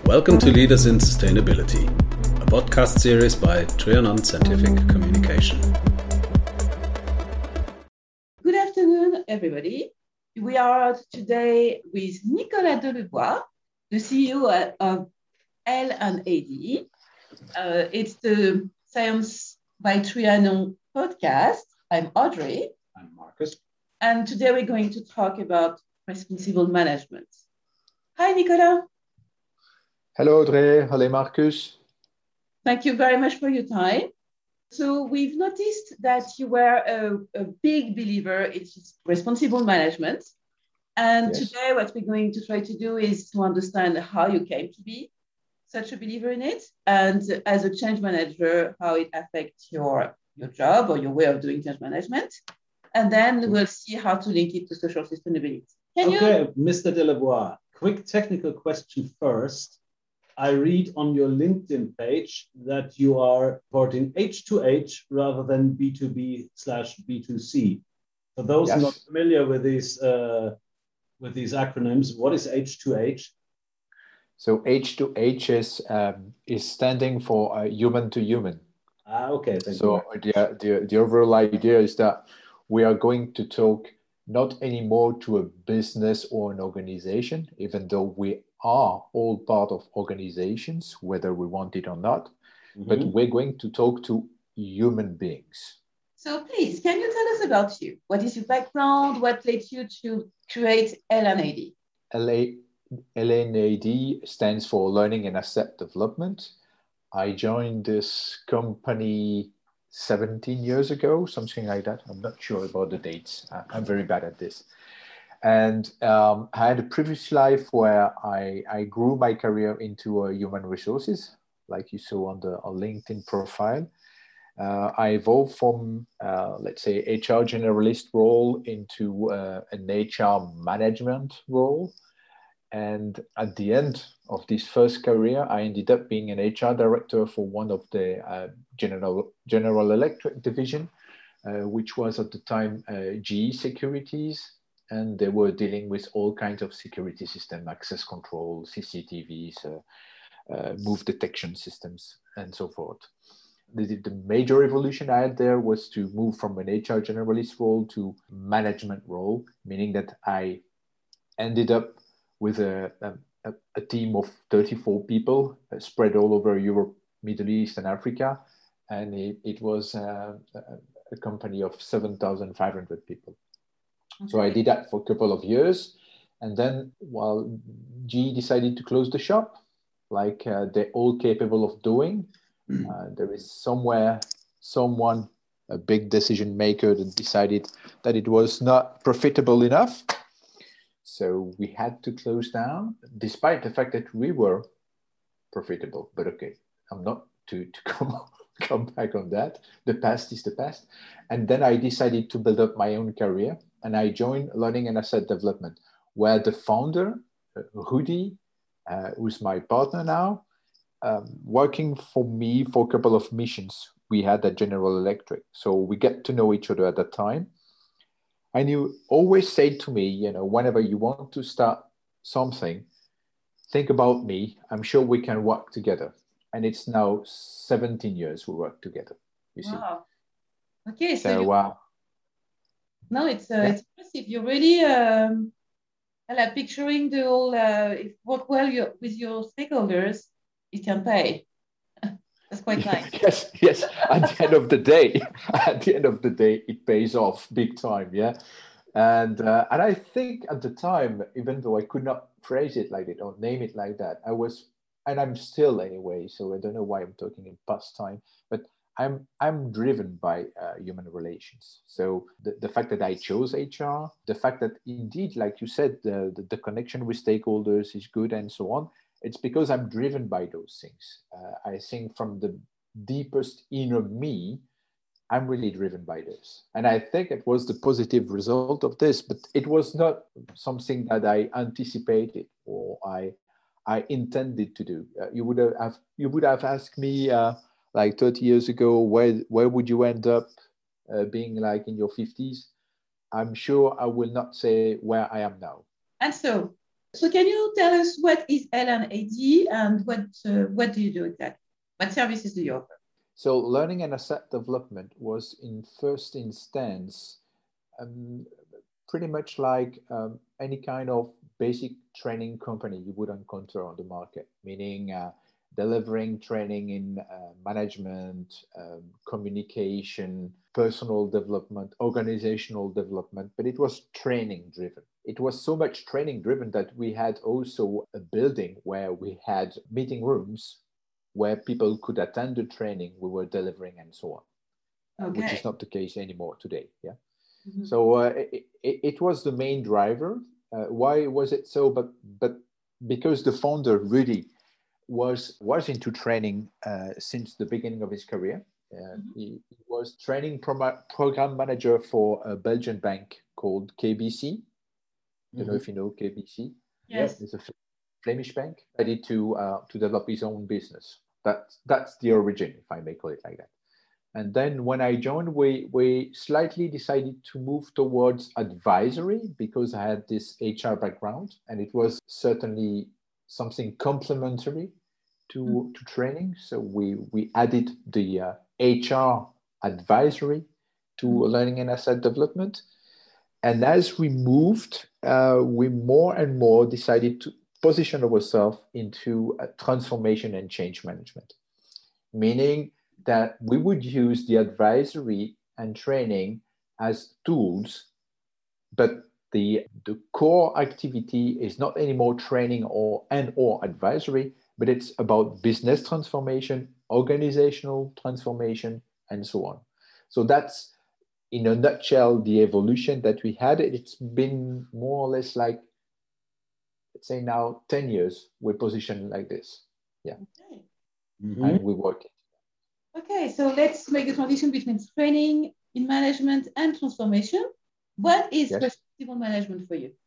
Welcome to Leaders in Sustainability, a podcast series by Trianon Scientific Communication. Good afternoon, everybody. We are today with Nicolas Delebois, the CEO of L&AD. It's the Science by Trianon podcast. I'm Audrey. I'm Marcus. And today we're going to talk about responsible management. Hi, Nicolas. Hello, Audrey. Hello, Marcus. Thank you very much for your time. So we've noticed that you were a big believer in responsible management. And Today what we're going to try to do is to understand how you came to be such a believer in it, and as a change manager, how it affects your job or your way of doing change management. And then we'll see how to link it to social sustainability. Mr. Delebois, quick technical question first. I read on your LinkedIn page that you are reporting H2H rather than B2B/B2C. For those not familiar with these acronyms, what is H2H? So H2H is standing for human to human. Okay. So the overall idea is that we are going to talk not anymore to a business or an organization, even though we are all part of organizations, whether we want it or not, but we're going to talk to human beings. So please, can you tell us about you? What is your background? What led you to create L&AD? L&AD stands for Learning and Asset Development. I joined this company 17 years ago, something like that. I'm not sure about the dates. I'm very bad at this. And I had a previous life where I grew my career into human resources, like you saw on the LinkedIn profile. I evolved from, let's say, HR generalist role into an HR management role. And at the end of this first career, I ended up being an HR director for one of the General Electric division, which was at the time GE Securities. And they were dealing with all kinds of security systems, access control, CCTVs, move detection systems, and so forth. The major evolution I had there was to move from an HR generalist role to management role, meaning that I ended up with a team of 34 people spread all over Europe, Middle East, and Africa. And it was a company of 7,500 people. So I did that for a couple of years. And then while GE decided to close the shop, like they're all capable of doing, there is someone, a big decision maker, that decided that it was not profitable enough. So we had to close down, despite the fact that we were profitable. But okay, I'm not to come back on that. The past is the past. And then I decided to build up my own career. And I joined Learning and Asset Development, where the founder, Rudy, who's my partner now, working for me for a couple of missions we had at General Electric. So we get to know each other at that time. And you always say to me, whenever you want to start something, think about me. I'm sure we can work together. And it's now 17 years we work together, you see. Wow. Okay, No, it's impressive. You're really picturing the whole, if work well with your stakeholders, it can pay. That's quite nice. Yes. At the end of the day, it pays off big time, yeah. And I think at the time, even though I could not phrase it like it or name it like that, I was, and I'm still anyway. So I don't know why I'm talking in past time, but I'm driven by human relations. So the fact that I chose HR, the fact that indeed, like you said, the connection with stakeholders is good and so on. It's because I'm driven by those things. I think from the deepest inner me, I'm really driven by this. And I think it was the positive result of this, but it was not something that I anticipated or I intended to do. You would have asked me like 30 years ago, where would you end up being like in your 50s? I'm sure I will not say where I am now. And so So can you tell us what is L&AD and what do you do exactly? What services do you offer? So learning and asset development was in first instance pretty much like any kind of basic training company you would encounter on the market, meaning delivering training in management, communication, personal development, organizational development, but it was training driven. It was so much training driven that we had also a building where we had meeting rooms where people could attend the training we were delivering and so on, Okay. which is not the case anymore today. Yeah. Mm-hmm. So it was the main driver. Why was it so? But because the founder really was into training since the beginning of his career. He was training program manager for a Belgian bank called KBC. I don't know if you know KBC. Yes. It's a Flemish bank ready to develop his own business. That's the origin, if I may call it like that. And then when I joined, we slightly decided to move towards advisory because I had this HR background, and it was certainly something complementary to training. So we added the HR advisory to learning and asset development. And as we moved, we more and more decided to position ourselves into transformation and change management, meaning that we would use the advisory and training as tools, but the core activity is not anymore training or advisory, but it's about business transformation, organizational transformation, and so on. So that's, in a nutshell, the evolution that we had. It's been more or less like, let's say now 10 years, we're positioned like this. Yeah. Okay. And we work it. Okay, so let's make the transition between training in management and transformation. What is responsible management for you?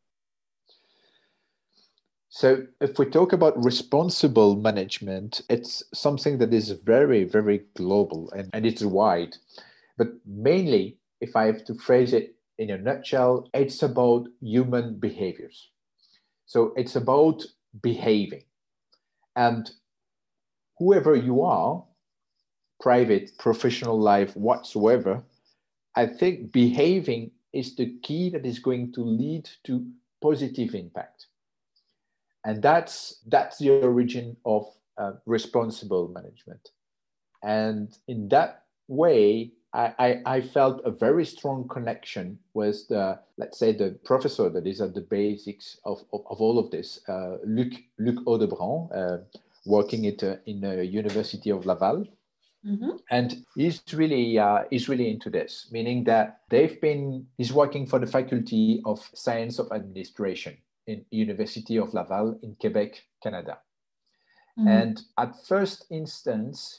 So if we talk about responsible management, it's something that is very, very global and it's wide. But mainly, if I have to phrase it in a nutshell, it's about human behaviors. So it's about behaving. And whoever you are, private, professional life, whatsoever, I think behaving is the key that is going to lead to positive impact. And that's the origin of responsible management. And in that way, I felt a very strong connection with let's say, the professor that is at the basics of all of this, Luc Audebrand, working in the University of Laval. Mm-hmm. And he's really into this, meaning that he's working for the Faculty of Science of Administration in University of Laval in Quebec, Canada. Mm-hmm. And at first instance,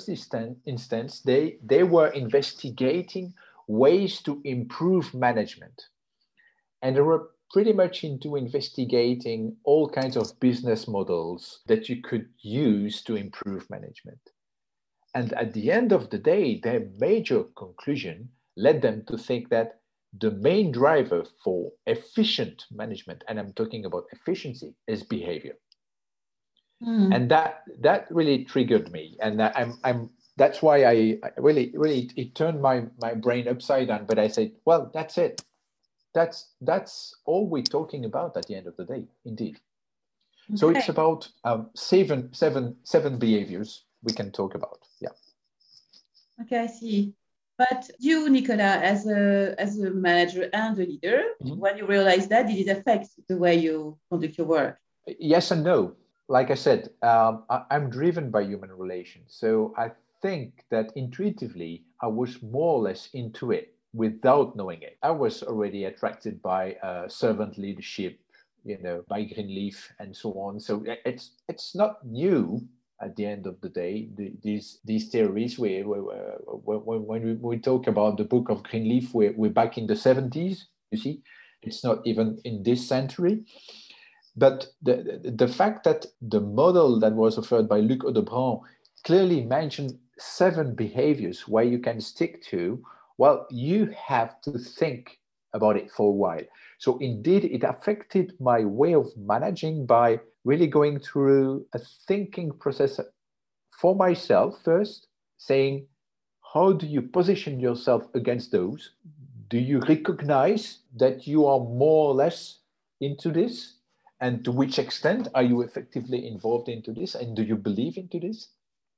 they were investigating ways to improve management. And they were pretty much into investigating all kinds of business models that you could use to improve management. And at the end of the day, their major conclusion led them to think that the main driver for efficient management, and I'm talking about efficiency, is behavior. And that really triggered me. And that's why I really, it turned my brain upside down. But I said, well, that's it. That's all we're talking about at the end of the day, indeed. Okay. So it's about seven behaviors we can talk about. Yeah. Okay, I see. But you, Nicolas, as a manager and a leader, when you realize that, did it affect the way you conduct your work? Yes and no. Like I said, I'm driven by human relations. So I think that intuitively, I was more or less into it without knowing it. I was already attracted by servant leadership, by Greenleaf and so on. So it's not new at the end of the day, these theories. When we talk about the book of Greenleaf, we're back in the 70s, you see. It's not even in this century. But the fact that the model that was offered by Luc Audebrand clearly mentioned 7 behaviors where you can stick to, well, you have to think about it for a while. So indeed, it affected my way of managing by really going through a thinking process for myself first, saying, how do you position yourself against those? Do you recognize that you are more or less into this? And to which extent are you effectively involved into this? And do you believe into this?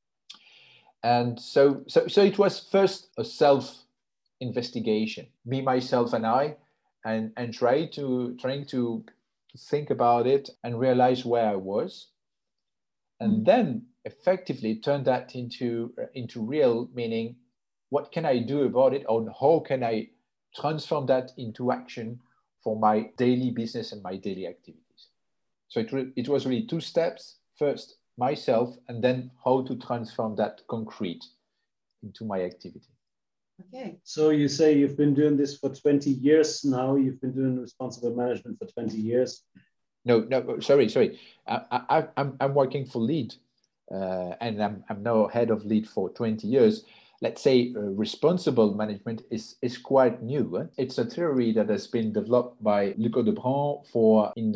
And so it was first a self-investigation, me, myself, and I, and trying to think about it and realize where I was, and then effectively turn that into real, meaning what can I do about it, or how can I transform that into action for my daily business and my daily activities. So it was really two steps. First, myself, and then how to transform that concrete into my activity. Okay. So you say you've been doing this for 20 years now. You've been doing responsible management for 20 years. No, sorry. I'm working for LEAD, and I'm now head of LEAD for 20 years. Let's say responsible management is quite new. It's a theory that has been developed by Luc Audebrand in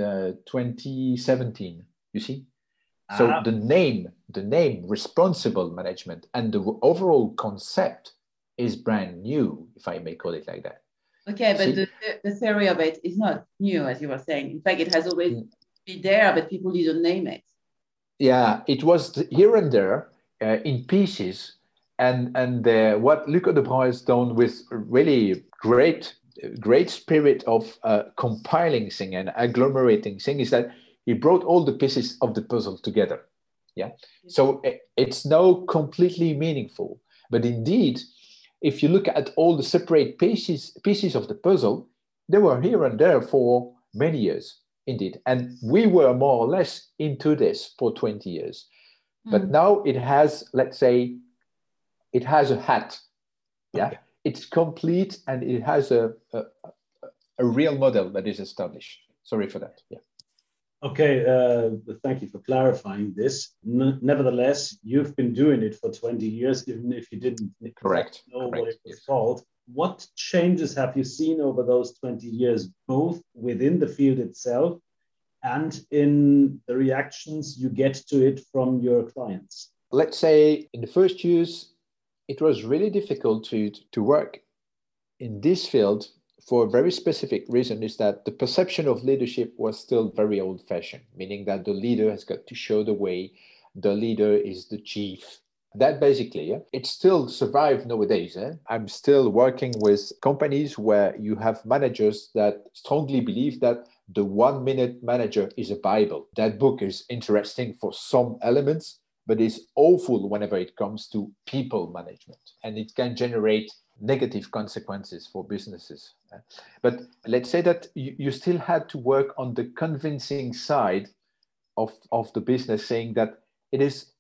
2017. You see, so the name responsible management and the overall concept is brand new, if I may call it like that. Okay, but the theory of it is not new, as you were saying. In fact, it has always been there, but people didn't name it. Yeah, it was here and there in pieces. And what Luc Audebrand has done with really great spirit of compiling things and agglomerating things is that he brought all the pieces of the puzzle together. Yeah. So it's now completely meaningful. But indeed, if you look at all the separate pieces of the puzzle, they were here and there for many years, indeed. And we were more or less into this for 20 years. But now it has, let's say, it has a hat. Yeah. Okay. It's complete and it has a real model that is established. Sorry for that. Yeah. Okay, thank you for clarifying this. Nevertheless, you've been doing it for 20 years, even if you didn't know what it was called. What changes have you seen over those 20 years, both within the field itself and in the reactions you get to it from your clients? Let's say in the first years, it was really difficult to work in this field for a very specific reason, is that the perception of leadership was still very old-fashioned, meaning that the leader has got to show the way, the leader is the chief. That basically, it still survives nowadays. I'm still working with companies where you have managers that strongly believe that the 1 minute manager is a Bible. That book is interesting for some elements, but is awful whenever it comes to people management, and it can generate negative consequences for businesses. But let's say that you still had to work on the convincing side of the business, saying that it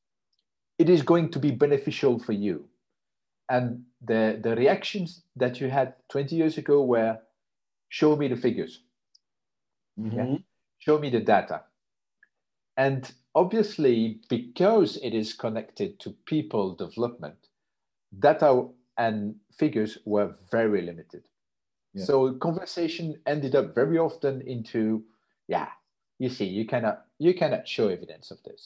is going to be beneficial for you. And the reactions that you had 20 years ago were, show me the figures. Yeah? Show me the data. And obviously, because it is connected to people development, data and figures were very limited. Yeah. So conversation ended up very often into, you see, you cannot show evidence of this.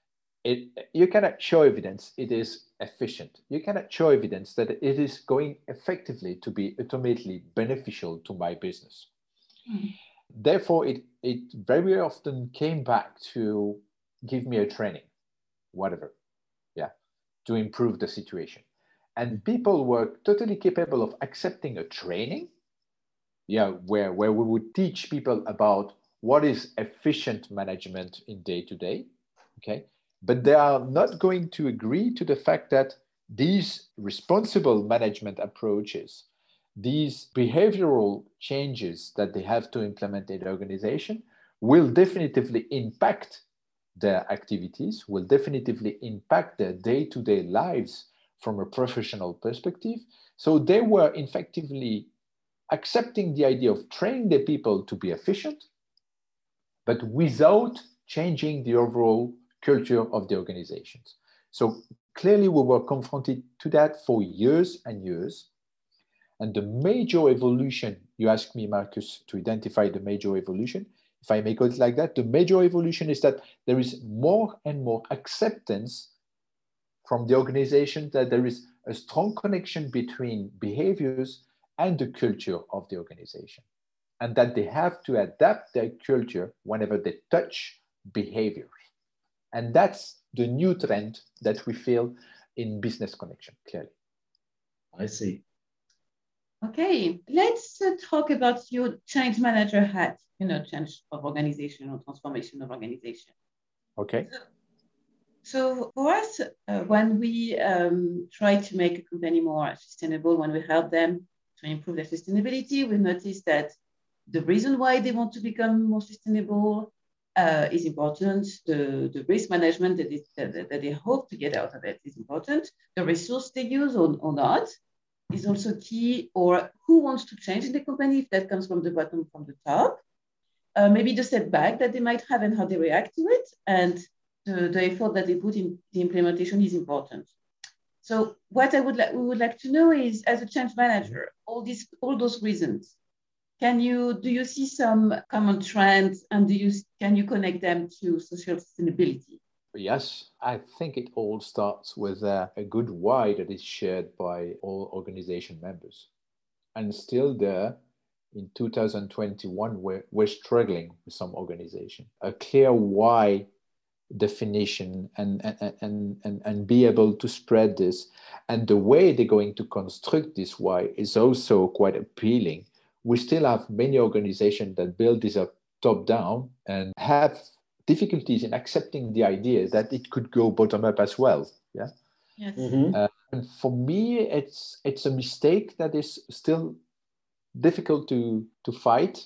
You cannot show evidence it is efficient. You cannot show evidence that it is going effectively to be ultimately beneficial to my business. Therefore, it very often came back to give me a training, whatever, to improve the situation. And people were totally capable of accepting a training, where we would teach people about what is efficient management in day-to-day, okay? But they are not going to agree to the fact that these responsible management approaches, these behavioral changes that they have to implement in the organization will definitively impact their activities, will definitively impact their day-to-day lives from a professional perspective. So they were effectively accepting the idea of training the people to be efficient, but without changing the overall culture of the organizations. So clearly we were confronted to that for years and years. And the major evolution, you asked me, Marcus, to identify the major evolution. If I may call it like that, the major evolution is that there is more and more acceptance from the organization that there is a strong connection between behaviors and the culture of the organization, and that they have to adapt their culture whenever they touch behaviors. And that's the new trend that we feel in Business Connection, clearly. I see. Okay, let's talk about your change manager hat, change of organization or transformation of organization. Okay. So for us, when we try to make a company more sustainable, when we help them to improve their sustainability, we notice that the reason why they want to become more sustainable is important. The risk management that they hope to get out of it is important. The resource they use or not is also key, or who wants to change in the company, if that comes from the bottom, from the top. Maybe the setback that they might have and how they react to it, and the effort that they put in the implementation is important. So what we would like to know is, as a change manager, all those reasons, do you see some common trends, and can you connect them to social sustainability? Yes, I think it all starts with a good why that is shared by all organization members. And still there, in 2021, we're struggling with some organization. A clear why definition and be able to spread this. And the way they're going to construct this why is also quite appealing. We still have many organizations that build this up top down and have difficulties in accepting the idea that it could go bottom up as well. Yeah. Yes. And for me, it's a mistake that is still difficult to fight.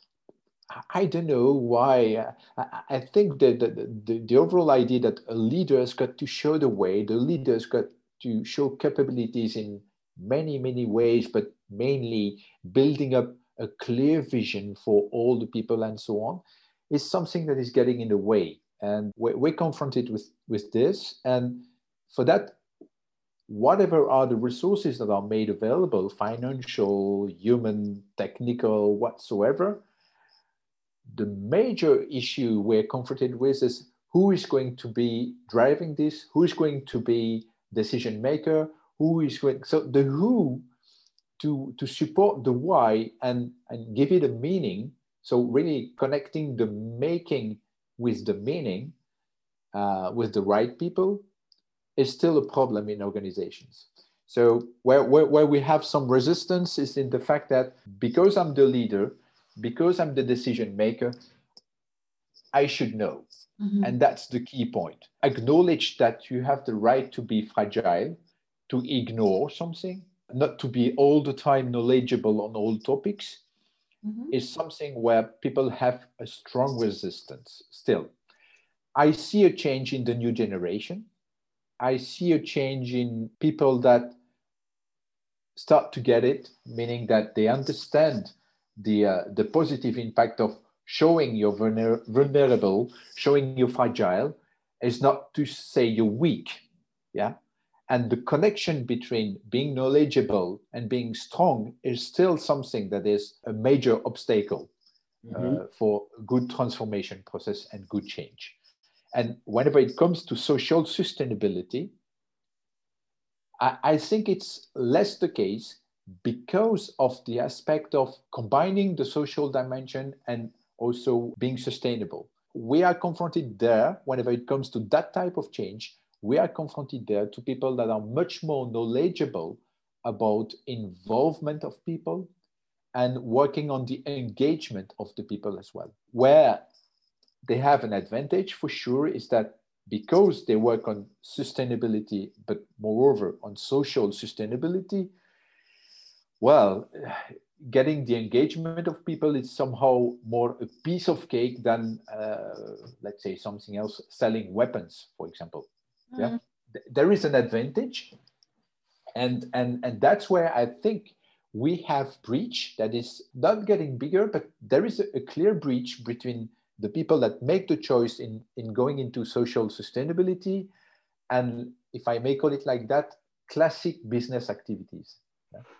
I don't know why. I think that the overall idea that a leader has got to show the way, the leader has got to show capabilities in many, many ways, but mainly building up a clear vision for all the people and so on, is something that is getting in the way. And we're confronted with this. And for that, whatever are the resources that are made available, financial, human, technical, whatsoever, the major issue we're confronted with is who is going to be driving this, who is going to be decision maker, who is going, so the who to support the why and give it a meaning. So really connecting the making with the meaning with the right people is still a problem in organizations. So where we have some resistance is in the fact that because I'm the leader, because I'm the decision maker, I should know. Mm-hmm. And that's the key point. Acknowledge that you have the right to be fragile, to ignore something, not to be all the time knowledgeable on all topics, mm-hmm. is something where people have a strong resistance still. I see a change in the new generation. I see a change in people that start to get it, meaning that they understand the positive impact of showing you're vulnerable, showing you're fragile, is not to say you're weak. Yeah. And the connection between being knowledgeable and being strong is still something that is a major obstacle mm-hmm. For good transformation process and good change. And whenever it comes to social sustainability, I think it's less the case because of the aspect of combining the social dimension and also being sustainable. We are confronted there, whenever it comes to that type of change, we are confronted there to people that are much more knowledgeable about involvement of people and working on the engagement of the people as well. Where they have an advantage for sure is that because they work on sustainability, but moreover on social sustainability, well, getting the engagement of people is somehow more a piece of cake than, let's say, something else, selling weapons, for example. Mm. Yeah, there is an advantage. And that's where I think we have breach that is not getting bigger, but there is a clear breach between the people that make the choice in going into social sustainability and, if I may call it like that, classic business activities. Yeah?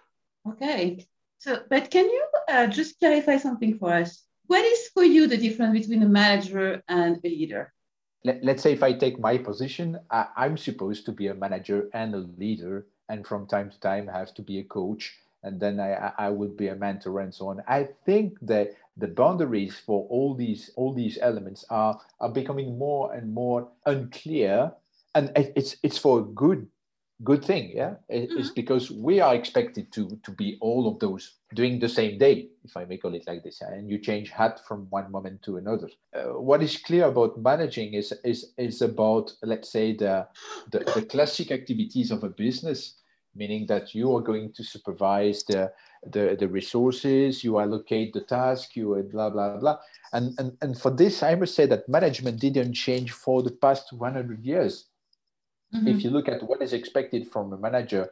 Okay. So, but can you just clarify something for us? What is for you the difference between a manager and a leader? Let's say if I take my position, I'm supposed to be a manager and a leader, and from time to time have to be a coach, and then I would be a mentor and so on. I think that the boundaries for all these elements are becoming more and more unclear, and it's for a good thing. Yeah, it's because we are expected to be all of those doing the same day, if I may call it like this, and you change hat from one moment to another. What is clear about managing is about, let's say, the classic activities of a business, meaning that you are going to supervise the resources, you allocate the task, you blah blah blah, and for this I must say that management didn't change for the past 100 years. If you look at what is expected from a manager,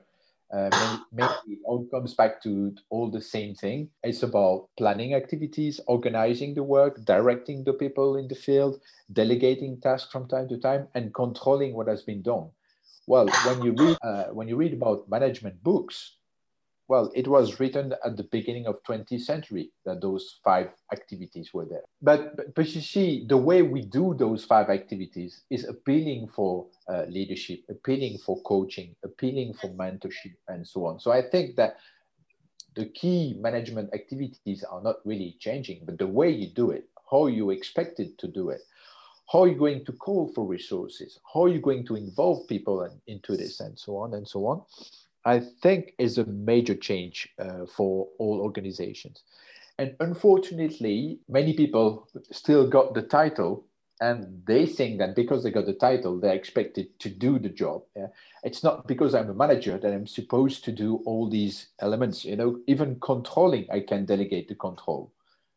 mainly it all comes back to all the same thing. It's about planning activities, organizing the work, directing the people in the field, delegating tasks from time to time, and controlling what has been done. Well, when you read about management books, well, it was written at the beginning of 20th century that those 5 activities were there. But you see, the way we do those 5 activities is appealing for leadership, appealing for coaching, appealing for mentorship, and so on. So I think that the key management activities are not really changing, but the way you do it, how you expected to do it, how are you going to call for resources, how are you going to involve people into this, and so on and so on, I think is a major change for all organizations. And unfortunately, many people still got the title, and they think that because they got the title, they're expected to do the job. Yeah? It's not because I'm a manager that I'm supposed to do all these elements. You know, even controlling, I can delegate the control.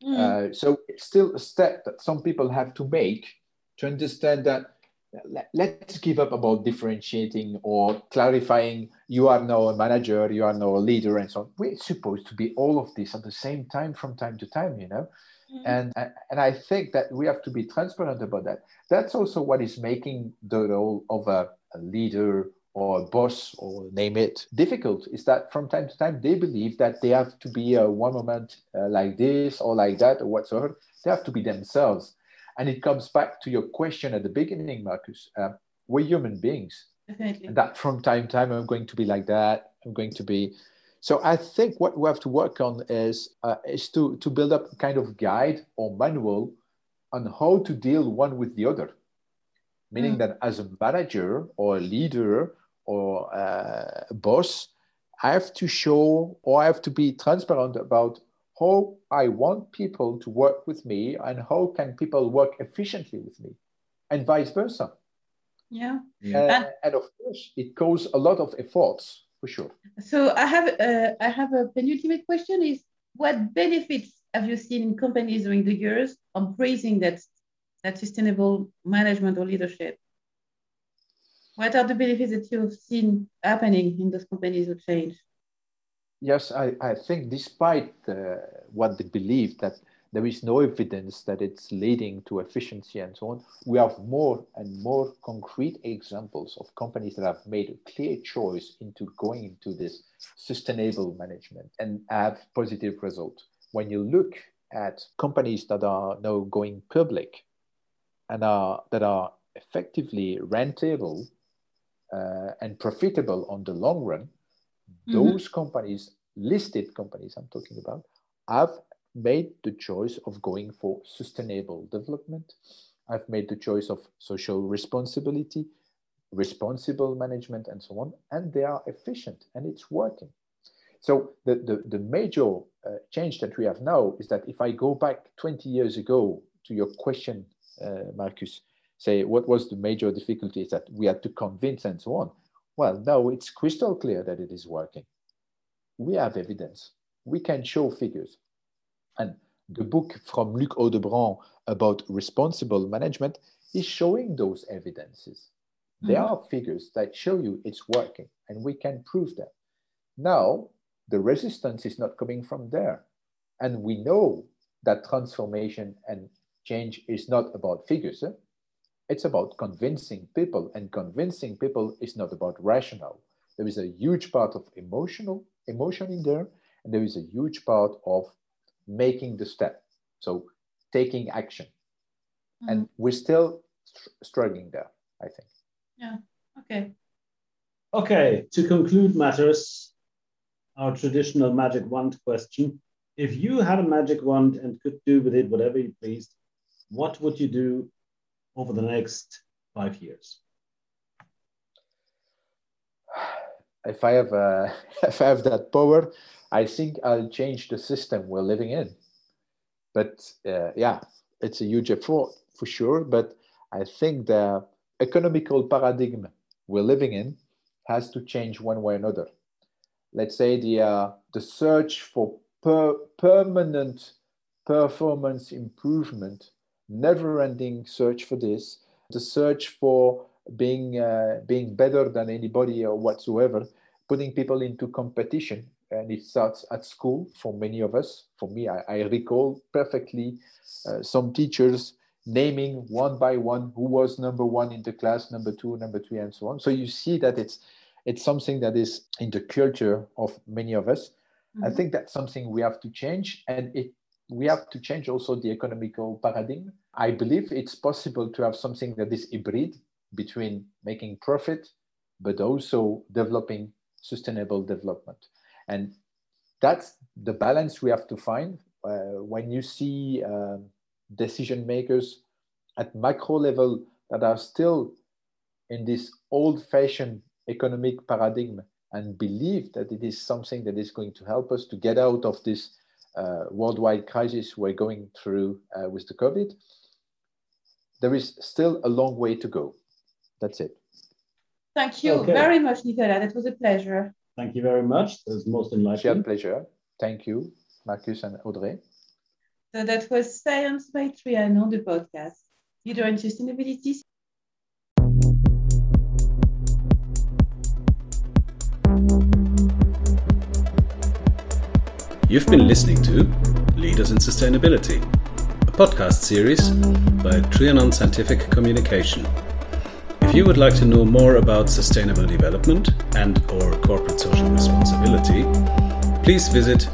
So it's still a step that some people have to make to understand that let's give up about differentiating or clarifying you are now a manager, you are now a leader, and so on. We're supposed to be all of this at the same time from time to time, you know. And I think that we have to be transparent about that. That's also what is making the role of a leader or a boss, or name it, difficult, is that from time to time they believe that they have to be one moment like this or like that or whatsoever. They have to be themselves. And it comes back to your question at the beginning, Marcus. We're human beings. Definitely. And that from time to time, I'm going to be like that. I'm going to be. So I think what we have to work on is to build up a kind of guide or manual on how to deal one with the other. Meaning that as a manager or a leader or a boss, I have to show, or I have to be transparent about how I want people to work with me and how can people work efficiently with me, and vice versa. Yeah. And of course, it costs a lot of efforts, for sure. So I have a penultimate question: is what benefits have you seen in companies during the years embracing that sustainable management or leadership? What are the benefits that you've seen happening in those companies of change? Yes, I think despite what they believe, that there is no evidence that it's leading to efficiency and so on, we have more and more concrete examples of companies that have made a clear choice into going into this sustainable management and have positive results. When you look at companies that are now going public and that are effectively rentable and profitable on the long run, those companies, listed companies I'm talking about, have made the choice of going for sustainable development. I've made the choice of social responsibility, responsible management, and so on. And they are efficient and it's working. So the major change that we have now is that if I go back 20 years ago to your question, Marcus, say what was the major difficulties that we had to convince and so on. Well, now it's crystal clear that it is working. We have evidence. We can show figures. And the book from Luc Audebrand about responsible management is showing those evidences. There are figures that show you it's working, and we can prove that. Now, the resistance is not coming from there. And we know that transformation and change is not about figures. It's about convincing people, and convincing people is not about rational. There is a huge part of emotion in there, And there is a huge part of making the step. So taking action. And we're still struggling there, I think. Yeah, okay. Okay, to conclude matters, our traditional magic wand question. If you had a magic wand and could do with it whatever you pleased, what would you do over the next 5 years? If I have that power, I think I'll change the system we're living in. But yeah, it's a huge effort for sure. But I think the economical paradigm we're living in has to change one way or another. Let's say the search for permanent performance improvement, never-ending search for this, the search for being better than anybody or whatsoever, putting people into competition. And it starts at school for many of us. For me, I recall perfectly some teachers naming one by one who was number one in the class, number two, number three, and so on. So you see that it's something that is in the culture of many of us. I think that's something we have to change. And we have to change also the economical paradigm. I believe it's possible to have something that is hybrid between making profit, but also developing sustainable development. And that's the balance we have to find. When you see decision makers at macro level that are still in this old-fashioned economic paradigm and believe that it is something that is going to help us to get out of this worldwide crisis we're going through with the COVID, there is still a long way to go. That's it. Thank you very much, Nicolas. That was a pleasure. Thank you very much. It was most enlightening. Shared pleasure. Thank you, Marcus and Audrey. So that was Science by Trianon, the podcast. Leader in Sustainability. You've been listening to Leaders in Sustainability, a podcast series by Trianon Scientific Communication. If you would like to know more about sustainable development and or corporate social responsibility, please visit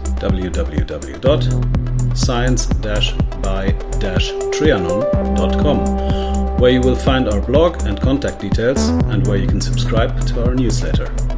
www.science-by-trianon.com, where you will find our blog and contact details and where you can subscribe to our newsletter.